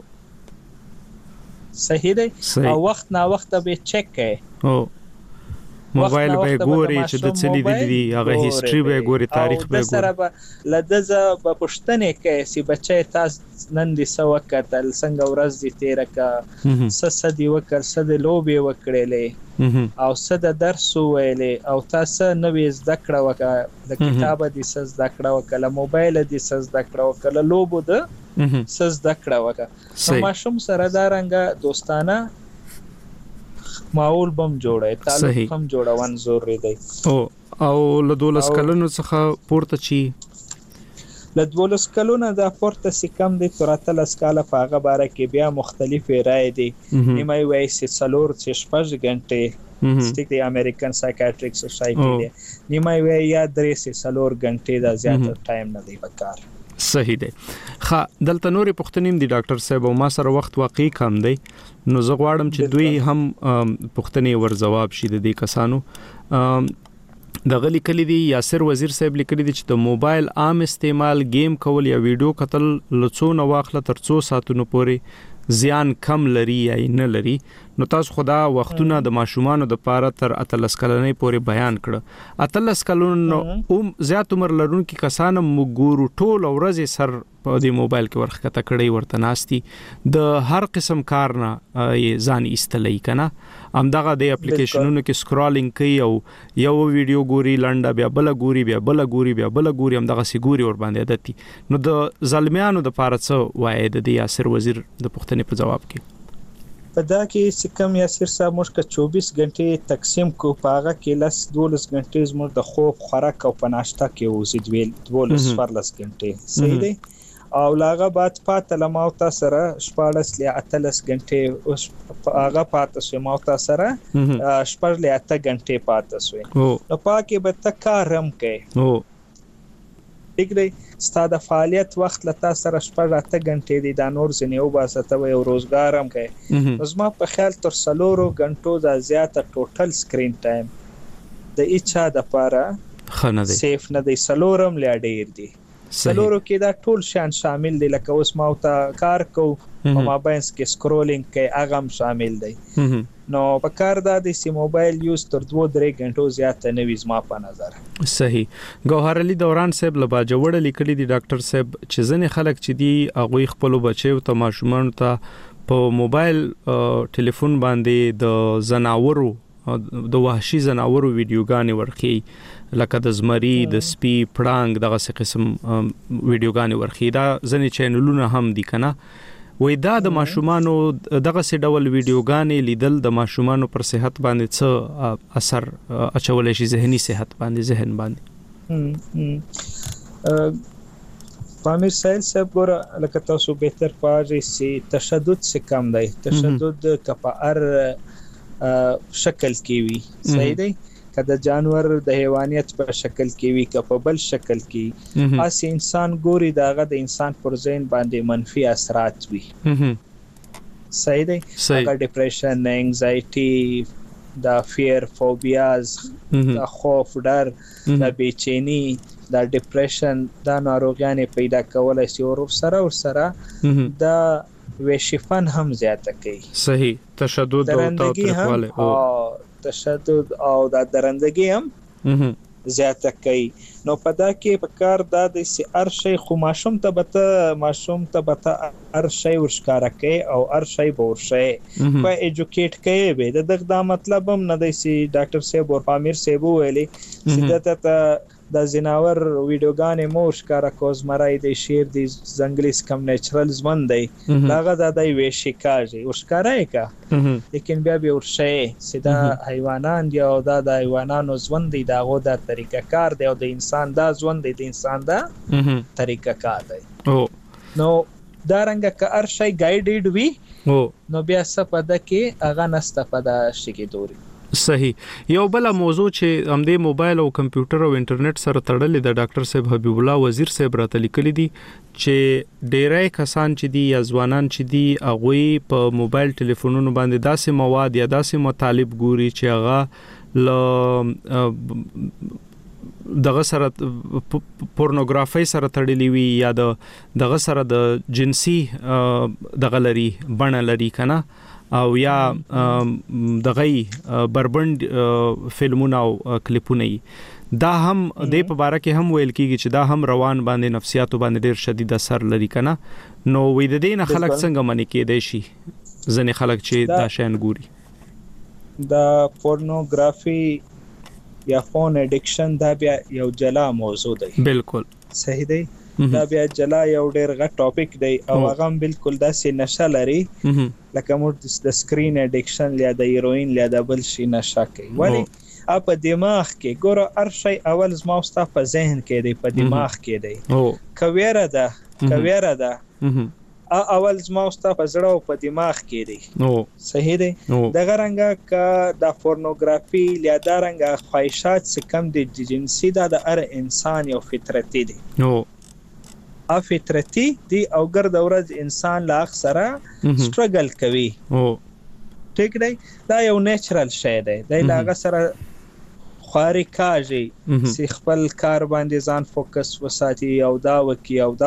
صحیح دی او وخت نا وخت به چک کړي موبایل به ګوري چې د چلی دي هغه هیستوري به ګوري تاریخ به ګوري سره لدزه په پښتنه کې سی بچي تاسو نن دي سو کتل څنګه ورځ دي تیر کا سدي وکړ سد لوبي وکړلې او سد درس ویلې او تاسو نوې زده کړه وکړه د کتاب دي زده کړه وکړه موبایل دي زده کړه وکړه لوبو د زده کړه وکړه ماشوم سره دا رنګه دوستانه ماحول بم جوړه تعلق هم جوړون ضروري دی او له 12 کلونو څخه پورته چی له 12 کلونو دا پورته سکم دی ترته لسکاله پاغه باره کې بیا مختلفې رائے دي نیمه وای سي سلور چې 6 غنټې سټیک دی امریکن سایکیاټریک سوسایټي دی نیمه وای یا 3 سي سلور غنټې دا زیات ټایم نه دی وکړ صحیح دی دلته نورې پښتنیم دی ډاکټر صاحب او ما سره وخت واقعي کم دی نو زه غواړم چې دوی هم پښتني ور جواب شي د دې کسانو د غلی کلی دی یاسر وزیر صاحب لیکلی دی چې د موبایل عام استعمال گیم کول یا ویډیو قتل لڅو نو واخله تر 2 ساعتونو پورې زیان کم لري یا نه لري نو تاسو خدا وختونه د ماشومان د پاره تر اتلس کلنې پورې بیان کړ اتلس کلونو زیات عمر لرونکو کسان مګورو ټول ورځې سر په دې موبایل کې ورخته کړی ورته ناشتي د هر قسم کار نه ځان ایستلې کنه همدغه د اپلیکیشنونو کې سکرولینګ کوي او یو ویډیو ګوري لنډه بیا بل ګوري همدغه سی ګوري ور باندې عادتي نو د ظالمانو د پاره څه وایي د یاسر وزیر د پښتنې په جواب کې په دا کې سکم یاسر صاحب موږ 24 غنټې تقسیم کو پاغه کې لس 12 غنټې زموږ د خوب خوراک او پناشتا کې وزید 12 فرلس غنټې صحیح دی او لاغه بعد پاته لماوتا سره 14 ل 18 غنټې اوس هغه پاته سو ماوتا سره 14 ل 8 غنټې پاته سو نو پاکه به تکارم کې ټیک دی ستاسو فعالیت وخت لتا سره 8 غنټې دی دا نور زنه او باسته یو روزګار هم کوي زما په خیال تر 3 غنټو دا زیاته ټوټل سکرین ټایم د اچا د پاره خنه دی سیف نه دی سلورم لا ډیر دی سلورو کې دا ټول شان شامل دي لکه اوس ما ته کار کو او ما باندې کې سکرولینګ کې اغم شامل دي نو په کار دا د سی موبایل یوز تر 2-3 غنټو زیات نه وي زما په نظر صحیح ګوهر علي دوران صاحب لبا جوړ لیکلي دي ډاکټر صاحب چې ځنې خلک چې دي هغه خپل بچو ته ماشومان ته په موبایل ټلیفون باندې د زناورو د وحشي زناورو ویډیوګانې ورخي لکه د زمری د سپي پړانګ دغه څه قسم ویډیوګانې ورخي دا ځنې چینلونه هم دي کنه وای دا د ماشومانو دغه سي ډول ویډیوګانې لیدل د ماشومانو پر صحت باندې څه اثر اچولای شي ذهني صحت باندې ذهن باندې پامیر سایل صاحب ګوره لکه تاسو بهتر پاږئ چې تشدد څه کم دی تشدد کپار شکل کې وي صحیح دی کله جانور د حیوانیت په شکل کې وي که بل شکل کې اس انسان ګوري داغه د انسان پر ذهن باندې منفي اثرات وي صحیح دی هغه ډیپریشن انگزایټي دا فیر فوبیاز دا خوف ډر دا بېچینی دا ډیپریشن دا ناروغیان پیدا کولای شي او سره دا وشفن هم زیاته کوي صحیح تشدد او تاوتریخواله تشدد او دا درندګي هم زیاته کوي نو په دا کې په کار دا د هر شی خو ماشوم ته بته هر شی ورشکاره کوي او هر شی ورشي په ایجوکیټ کوي به دغه دا مطلب هم نه دی چې ډاکټر صاحب او پامیر صاحب ویلي چې ته د زناور ویډیوګانې مو ښکارا کوزمرای د شیر د ځنګلي کم نیچرل ژوند دی داغه د دای وی شکاږي او ښکارای کا لیکن بیا به ورشي سیدا حیوانان دی او د حیوانانو ژوند دی داغه د طریقه کار دی او د انسان دا ژوند دی د انسان دا طریقه کار دی نو دا رنګه که هر شی ګایډډ وي نو بیا څه پد کې اغه نستفاده شي کې دوري صحیح یو بل موضوع چې همدې موبایل او کمپیوټر او انټرنیټ سره تړلې د ډاکټر صاحب حبیب الله وزیر صاحب راته لیکلي دي چې ډېرای کسان چې دي یا ځوانان چې دي هغه په موبایل ټلیفونونو باندې داسې مواد یا داسې مطالب ګوري چې هغه دغه سره پورنوګرافي سره تړلې وي یا دغه سره د جنسي دغه لري بڼه لري کنه او یا دغه بربند فلمونه او کلیپونه دا هم د په باره کې هم ویل کیږي چې دا هم روان باندې نفسیاتو باندې ډیر شدید اثر لري کنه نو وې د دې نه خلک څنګه منې کېدای شي ځنې خلک چې دا شین ګوري دا پورنوګرافي یا فون اډیکشن دا بیا یو جلا موضوع دی بالکل صحیح دی دا بیا جلا یو ډیر غټ ټاپک دی او هغه بالکل داسې نشه لري لکه موږ د سکرین اډیکشن یا د هیروین یا د بل شي نشه کوي ولی اپ دماغ کې ګوره هر شی اول زما واست په ذهن کې دی په دماغ کې دی کویره ده اول زما واست په زړه او په دماغ کې دی صحیح دی دغه رنګه ک د پورنوګرافي یا د رنګه خواهشات څخه کم دي جنسي د هر انسان یو فطرتي دی فطرتي دی او ګرد ورځ انسان لا اکثره سټرګل کوي ټیک دی دا یو نیچرل شی دی د لاغه سره خاري کاږي سی خپل کار باندې ځان فوکس وساتي او دا وکي او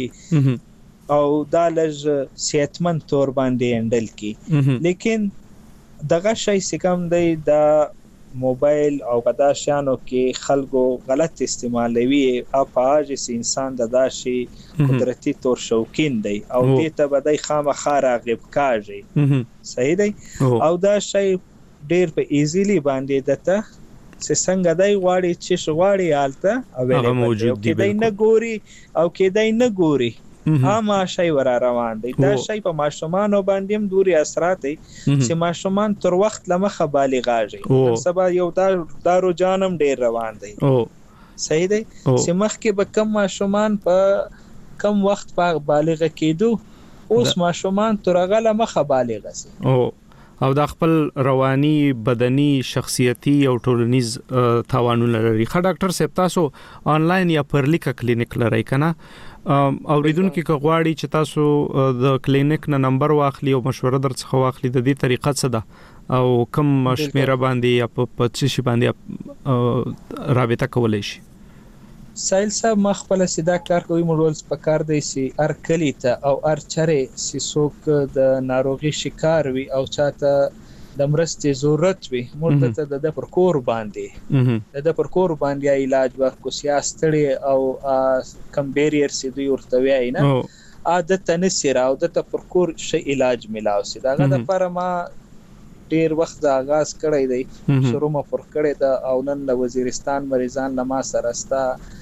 دا لږ صحتمند تور باندې هندل کی لیکن دغه شی سکم دی د موبایل او غدا شانو کې خلکو غلط استعمالوي اپاج انسان د داشي قدرتي تور شوکین دی او دې ته بدای خامخا راغب کاږي صحیح دی او دا شی ډیر په ایزیلی باندې دته څنګه دای غواړي چې شغواړي حالت اویلیبل موجود دی کدی نه ګوري او کدی نه ګوري اما شی ور روان دی دا شی په ماشومان باندې هم دوري اثرات دي چې ماشومان تر وخت لمخه بالغاږي سبا یو دا رجانم ډیر روان دی صحیح دی چې مخکې به کم ماشومان په کم وخت په بالغ کېدو اوس ماشومان تر غله مخه بالغ سي او د خپل رواني بدني شخصيتي او ټولنیز تاوانونه لري خا ډاکټر صاحب تاسو آنلاین یا پرلیکا کلینیک لري کنه اوریدونکو کې غواړي چې تاسو د کلینیک نه نمبر واخلي او مشوره درڅخه واخلي د دې طریقه څه ده او کوم شمیره باندې یا په څه شي باندې رابطه کولای شي سایل صاحب مخبل سیدا کار کوي مورولز په کار دی سي ار کلی ته او ار چره سي سوک د ناروغي شکار وي او چاته د مرستې ضرورت وي مرته د پر کور باندې د پر کور باندې علاج ورکو سیاستړي او کم بیریر سي دوی ورته وای نه عادت نه سره او د پر کور شي علاج ملاو سي داغه د پر ما ډیر وخت د آغاز کړی دی شروع ما پر کړی دا او نن د وزیرستان مریضان لما سره ستا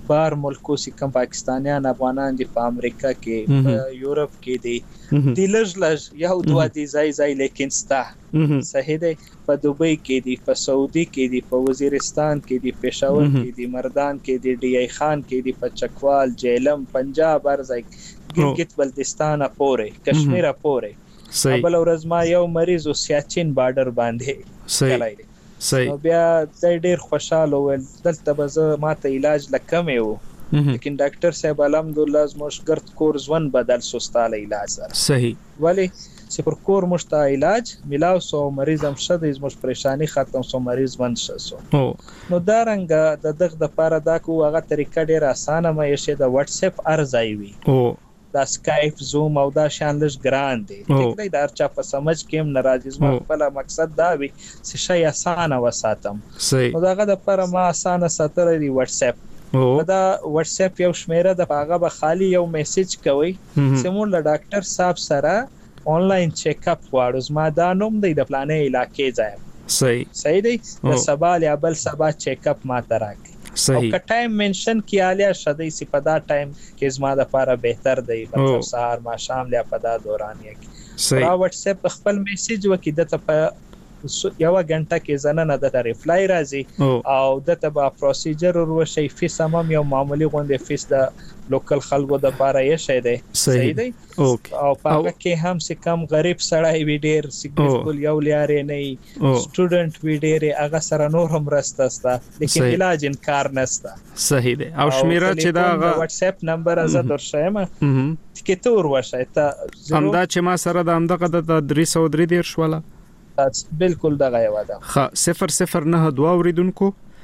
بار ملکو سکم پاکستانیان افغانان دي په امریکا کې په یورپ کې دي د لږ یو دوه دي ځای لیکن ستا صحیح دی په دوبۍ کې دي په سعودي کې دي په وزیرستان کې دي پېښور کې دي مردان کې دي ډي ای خان کې دي په چکوال جیلم پنجاب ارزای ګلګت بلتستان پورې کشمیر پورې بل ورځ ما یو مریض او سیاچین بارډر باندې صحیح بیا د ډیر خوشاله ول دلته به ماته علاج لکم یو لیکن ډاکټر صاحب الحمدلله زموږ ګرد کور ځون بدل سوستاله علاج سره صحیح ولی چې پر کور مشته علاج ملاو سو مریض هم شد زموږ پریشانی ختم سو مریض ون شسو نو دا رنګ د دغه د پاره دا کو هغه طریقه ډیر اسانه مې شه د واتس اپ ارزای وي دا سکایپ زوم او دا شان لږ ګران دي ټیک دی دا چا په سمج کې ناراضي زما خپل مقصد دا وي چې شي اسانه وساتم نو داغه د پر ما اسانه ساتل دی واتس اپ دا واتس اپ یو شمیره د هغه به خالی یو میسج کوي چې مون له ډاکټر صاحب سره آنلاین چیک اپ واړو زما دا نوم دی د پلانې علاقې ځای صحیح دی د سبا یا بل سبا چیک اپ ما تراک او که ټایم منشن کیاله شدی سی په دا ټایم کې زما د لپاره بهتر دی مطلب سهار ما شام لیا په دا دوران کې را واتس اپ خپل میسج وکي دته په یو غنټه کې زنه د ریپلای راځي او دته به پروسیجر ورشي فیس هم یو معمولی غونډه فیس د لوکل خلکو د لپاره یې شي دی صحیح دی او پاکه کې هم سې کم غریب سړی وی ډیر سیګنیفیکل یو لیارې نه سټوډنټ وی ډیر هغه سره نور هم راستستا لیکن علاج انکار نستا صحیح دی او شمیره چې دا واتس اپ نمبر از درشم کې تور وشه ته همدا چې ما سره د همدغه د 303 شواله بالکل دغه یو ده 009 2 اوریدونکو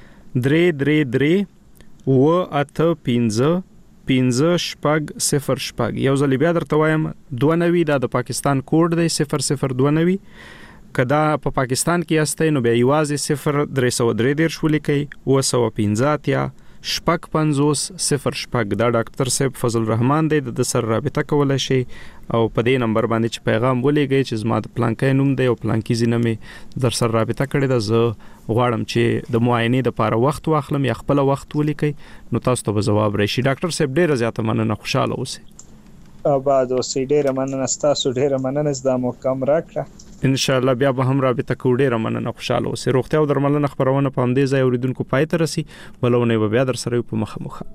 333 و اته 15 شپږ 0 شپږ یو ځل بیا درته وایم 92 دا د پاکستان کوډ دی 0092 کدا په پاکستان کې استه نو بیا یوازې 0333 ولیکي و 115 شپږ 50 0 شپږ دا ډاکټر صاحب فضل الرحمن دی د سر رابطه کولای شي او په دې نمبر باندې چې پیغام ولېږي چې زما د پلانکې نوم دی او پلانکې زینه مې در سر رابطه کړې ده زه غواړم چې د معاینې د لپاره وخت واخلم یا خپل وخت ولیکي نو تاسو ته جواب راشي ډاکټر صاحب ډیره زیاته مننه خوشاله اوسئ بعد اوسې ډیره مننه تاسو ډیره مننه زدا مو کم راکړه ان شاء الله بیا به هم رابطه کوو ډیره مننه خوشاله اوسئ روغتیا او درملنه خبرونه په همدې ځای اوریدونکو پای ته رسي ولونه به بیا در سره په مخه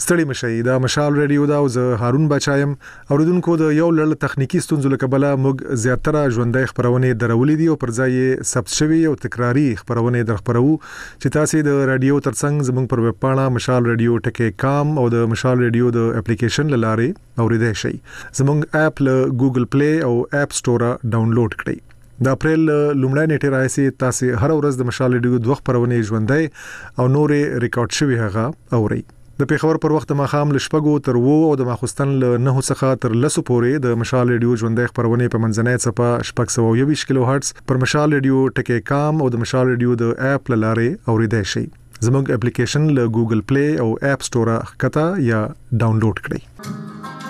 ستړي مشي دا مشال ریډیو دا او زه هارون بچایم اوریدونکو د یو لړ تخنیکی ستونزو لکبله موږ زیاتره ژوندۍ خبرونه درولې دي او پر ځای ثبت شوی او تکراری خبرونه درخبرو چې تاسو د رادیو ترڅنګ زموږ پر ویب پاڼه مشال ریډیو .com او د مشال ریډیو د اپلیکیشن لاره اوریدای شئ زموږ اپ له ګوګل پلی او اپ سٹور ډاونلوډ کړئ د اپریل لومړی نیټه راځي تاسو هر ورځ د مشال ریډیو دوه خبرونه ژوندۍ او نورې ریکارډ شوی هغه اورئ د پیښور پر وخت ماخام لشپګو تر وو او د ماخستن له 9 څخه تر 10 پورې د مشال ریډیو ژوندۍ خبرونه په منځنۍ صفه شپږ 120 کیلو هرتز پر مشال ریډیو .com او د مشال ریډیو د اپ لاره اوریدای شئ زموږ اپلیکیشن له ګوګل پلی او اپ سٹور ښکته یا ډاونلوډ کړئ